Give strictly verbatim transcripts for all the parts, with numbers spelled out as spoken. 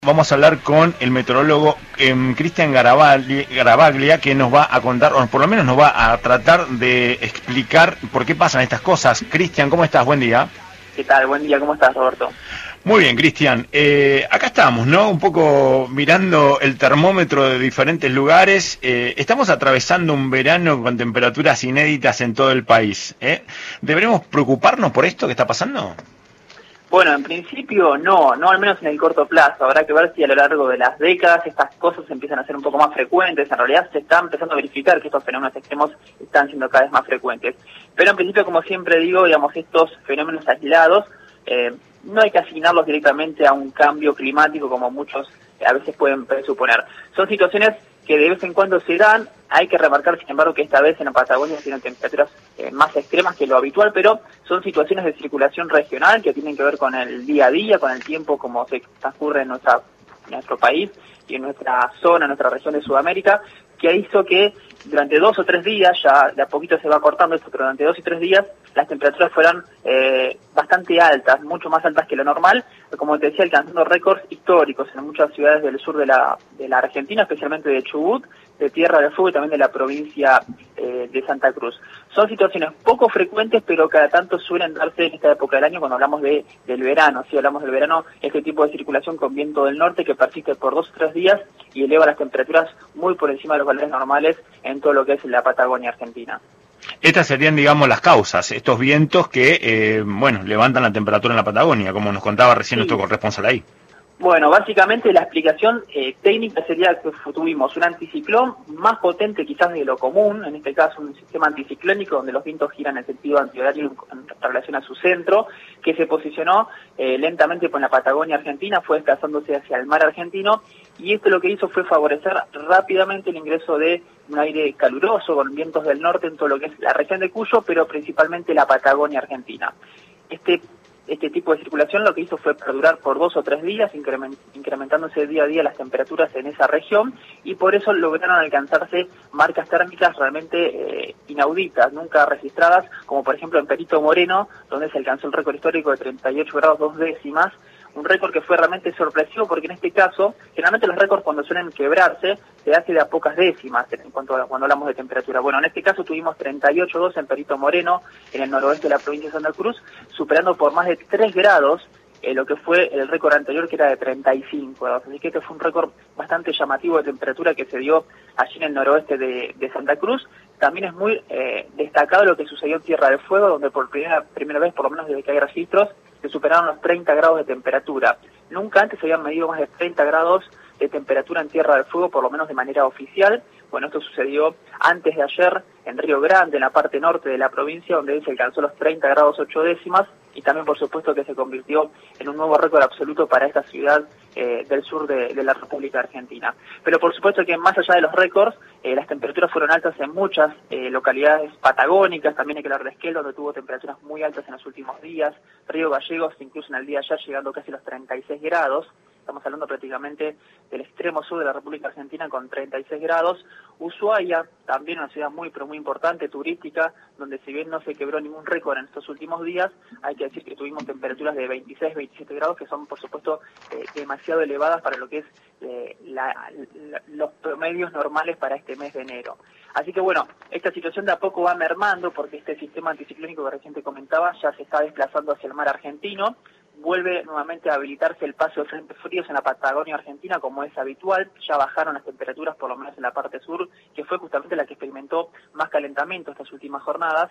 Vamos a hablar con el meteorólogo eh, Cristian Garavaglia, Garavaglia, que nos va a contar, o por lo menos nos va a tratar de explicar por qué pasan estas cosas. Cristian, ¿cómo estás? Buen día. ¿Qué tal? Buen día, ¿cómo estás, Roberto? Muy bien, Cristian. Eh, acá estamos, ¿no? Un poco mirando el termómetro de diferentes lugares. Eh, estamos atravesando un verano con temperaturas inéditas en todo el país. ¿eh? ¿Deberemos preocuparnos por esto que está pasando? Bueno, en principio no, no al menos en el corto plazo. Habrá que ver si a lo largo de las décadas estas cosas empiezan a ser un poco más frecuentes. En realidad se está empezando a verificar que estos fenómenos extremos están siendo cada vez más frecuentes. Pero en principio, como siempre digo, digamos, estos fenómenos aislados, eh, no hay que asignarlos directamente a un cambio climático como muchos eh, a veces pueden presuponer. Son situaciones que de vez en cuando se dan. Hay que remarcar, sin embargo, que esta vez en la Patagonia tienen temperaturas eh, más extremas que lo habitual, pero son situaciones de circulación regional que tienen que ver con el día a día, con el tiempo como se transcurre en, nuestra, en nuestro país y en nuestra zona, en nuestra región de Sudamérica, que hizo que durante dos o tres días, ya de a poquito se va cortando esto, pero durante dos y tres días las temperaturas fueran eh, bastante altas, mucho más altas que lo normal, como te decía, alcanzando récords históricos en muchas ciudades del sur de la, de la Argentina, especialmente de Chubut, de Tierra del Fuego y también de la provincia eh, de Santa Cruz. Son situaciones poco frecuentes, pero cada tanto suelen darse en esta época del año cuando hablamos de del verano. Si hablamos del verano, este tipo de circulación con viento del norte que persiste por dos o tres días y eleva las temperaturas muy por encima de los valores normales en todo lo que es la Patagonia Argentina. Estas serían, digamos, las causas, estos vientos que, eh, bueno, levantan la temperatura en la Patagonia, como nos contaba recién sí. nuestro corresponsal ahí. Bueno, básicamente la explicación eh, técnica sería que tuvimos un anticiclón más potente quizás de lo común, en este caso un sistema anticiclónico donde los vientos giran en sentido antihorario en relación a su centro, que se posicionó eh, lentamente por la Patagonia Argentina, fue desplazándose hacia el mar argentino, y esto lo que hizo fue favorecer rápidamente el ingreso de un aire caluroso con vientos del norte en todo lo que es la región de Cuyo, pero principalmente la Patagonia Argentina. Este Este tipo de circulación lo que hizo fue perdurar por dos o tres días, incrementándose día a día las temperaturas en esa región, y por eso lograron alcanzarse marcas térmicas realmente eh, inauditas, nunca registradas, como por ejemplo en Perito Moreno, donde se alcanzó el récord histórico de treinta y ocho grados dos décimas, un récord que fue realmente sorpresivo porque en este caso, generalmente los récords cuando suelen quebrarse, se hace de a pocas décimas en cuanto a cuando hablamos de temperatura. Bueno, en este caso tuvimos treinta y ocho grados dos en Perito Moreno, en el noroeste de la provincia de Santa Cruz, superando por más de tres grados eh, lo que fue el récord anterior, que era de treinta y cinco grados. Así que este fue un récord bastante llamativo de temperatura que se dio allí en el noroeste de, de Santa Cruz. También es muy eh, destacado lo que sucedió en Tierra del Fuego, donde por primera, primera vez, por lo menos desde que hay registros, se superaron los treinta grados de temperatura. Nunca antes se habían medido más de treinta grados de temperatura en Tierra del Fuego, por lo menos de manera oficial. Bueno, esto sucedió antes de ayer en Río Grande, en la parte norte de la provincia, donde se alcanzó los treinta grados ocho décimas, y también por supuesto que se convirtió en un nuevo récord absoluto para esta ciudad eh, del sur de, de la República Argentina. Pero por supuesto que más allá de los récords, eh, las temperaturas fueron altas en muchas eh, localidades patagónicas. También hay que hablar de Esquel, donde tuvo temperaturas muy altas en los últimos días, Río Gallegos, incluso en el día de ayer, llegando casi a los treinta y seis grados. Estamos hablando prácticamente del extremo sur de la República Argentina con treinta y seis grados. Ushuaia, también una ciudad muy pero muy importante, turística, donde si bien no se quebró ningún récord en estos últimos días, hay que decir que tuvimos temperaturas de veintiséis, veintisiete grados, que son por supuesto eh, demasiado elevadas para lo que es eh, la, la, los promedios normales para este mes de enero. Así que bueno, esta situación de a poco va mermando porque este sistema anticiclónico que recién te comentaba ya se está desplazando hacia el mar argentino. Vuelve nuevamente a habilitarse el paso de frentes fríos en la Patagonia Argentina, como es habitual. Ya bajaron las temperaturas, por lo menos en la parte sur, que fue justamente la que experimentó más calentamiento estas últimas jornadas.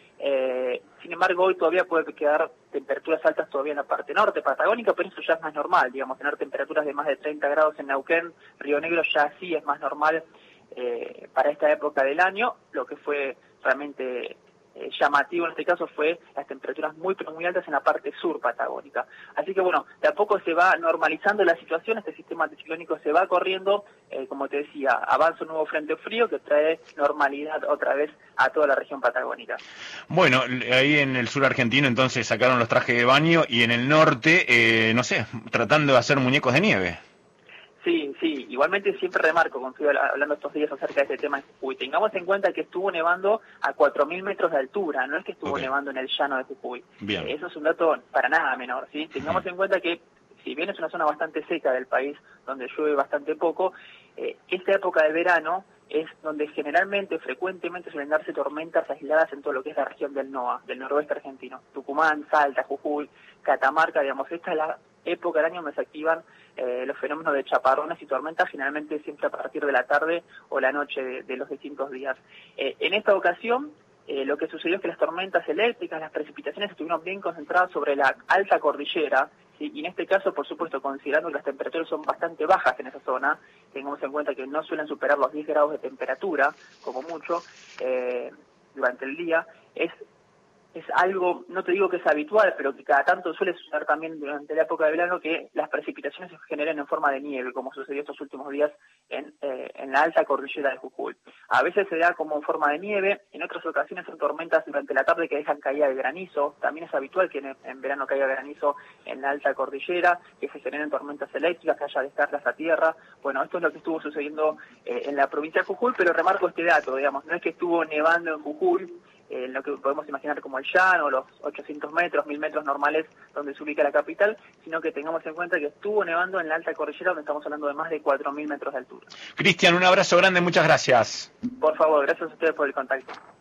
Eh, sin embargo, hoy todavía puede quedar temperaturas altas todavía en la parte norte patagónica, pero eso ya es más normal, digamos, tener temperaturas de más de treinta grados en Neuquén, Río Negro, ya sí es más normal eh, para esta época del año. Lo que fue realmente Eh, llamativo en este caso fue las temperaturas muy pero muy altas en la parte sur patagónica. Así que bueno, de a poco se va normalizando la situación, este sistema anticiclónico se va corriendo, eh, como te decía, avanza un nuevo frente frío que trae normalidad otra vez a toda la región patagónica. Bueno, ahí en el sur argentino entonces sacaron los trajes de baño, y en el norte, eh, no sé, tratando de hacer muñecos de nieve. Sí, sí, igualmente siempre remarco, cuando estoy hablando estos días acerca de este tema en Jujuy, tengamos en cuenta que estuvo nevando a cuatro mil metros de altura, no es que estuvo okay. nevando en el llano de Jujuy. Bien. Eso es un dato para nada menor, ¿sí? Tengamos uh-huh. en cuenta que si bien es una zona bastante seca del país, donde llueve bastante poco, eh, esta época de verano es donde generalmente, frecuentemente suelen darse tormentas aisladas en todo lo que es la región del NOA, del noroeste argentino. Tucumán, Salta, Jujuy, Catamarca, digamos, esta es la época del año donde se activan eh, los fenómenos de chaparrones y tormentas, generalmente siempre a partir de la tarde o la noche de, de los distintos días. Eh, en esta ocasión, eh, lo que sucedió es que las tormentas eléctricas, las precipitaciones estuvieron bien concentradas sobre la alta cordillera, ¿sí? Y en este caso, por supuesto, considerando que las temperaturas son bastante bajas en esa zona, tengamos en cuenta que no suelen superar los diez grados de temperatura, como mucho, eh, durante el día, es es algo, no te digo que es habitual, pero que cada tanto suele suceder también durante la época de verano, que las precipitaciones se generen en forma de nieve, como sucedió estos últimos días en, eh, en la alta cordillera de Jujuy. A veces se da como en forma de nieve, en otras ocasiones son tormentas durante la tarde que dejan caída de granizo. También es habitual que en, en verano caiga granizo en la alta cordillera, que se generen tormentas eléctricas, que haya descargas a tierra. Bueno, esto es lo que estuvo sucediendo eh, en la provincia de Jujuy, pero remarco este dato, digamos, no es que estuvo nevando en Jujuy, en lo que podemos imaginar como el llano, los ochocientos metros, mil metros normales donde se ubica la capital, sino que tengamos en cuenta que estuvo nevando en la alta cordillera, donde estamos hablando de más de cuatro mil metros de altura. Cristian, un abrazo grande, muchas gracias. Por favor, gracias a ustedes por el contacto.